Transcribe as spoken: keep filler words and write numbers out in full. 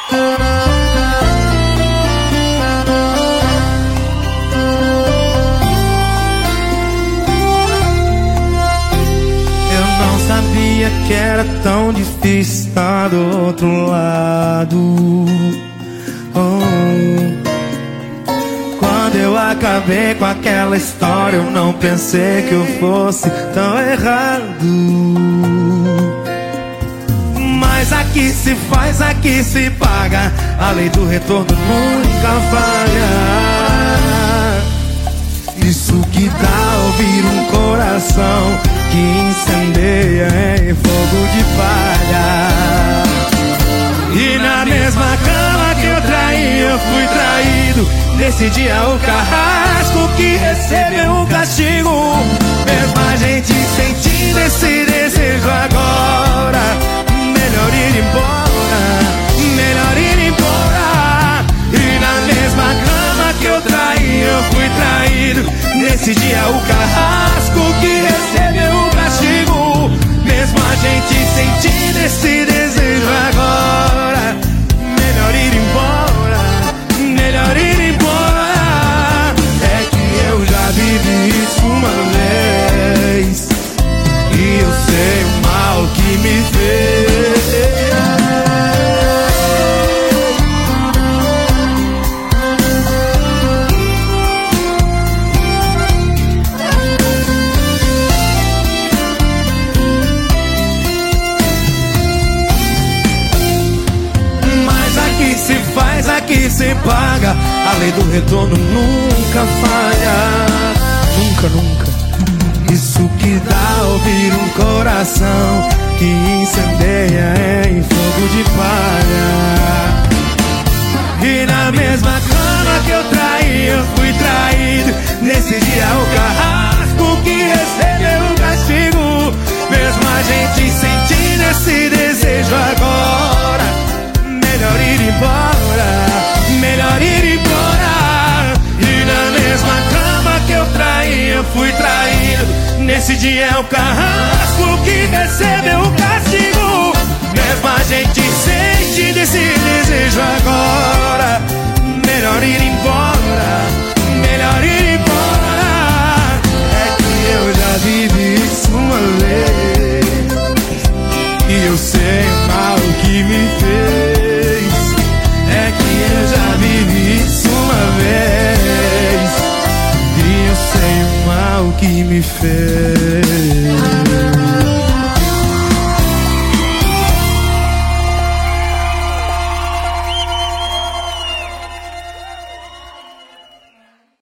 Sabia que era tão difícil estar do outro lado. Oh. Quando eu acabei com aquela história, eu não pensei que eu fosse tão errado. Mas aqui se faz, aqui se paga. A lei do retorno nunca falha. Isso que dá ouvir um coração que incendeia em fogo de palha. E na mesma cama que eu traí, eu fui traído. Nesse dia o carrasco que recebeu um castigo. Mesmo a gente sentindo esse desejo agora, melhor ir embora, melhor ir embora. E na mesma cama que eu traí, eu fui traído. Nesse dia o carrasco que recebeu o castigo. Mesmo a gente sentindo esse desejo agora, melhor ir embora, melhor ir embora. É que eu já vivi isso uma vez e eu sei o mal que me fez. Faz aqui se paga, a lei do retorno nunca falha. Nunca, nunca. Isso que dá ouvir um coração que incendeia em fogo de palha. E na mesma cama que eu traí, eu fui traído. Nesse dia o carrasco que recebeu o castigo. Mesmo a gente sentindo esse desejo agora, melhor ir embora, melhor ir embora. E na mesma cama que eu traí, eu fui traído. Nesse dia é o carrasco que recebeu o castigo. Mesmo a gente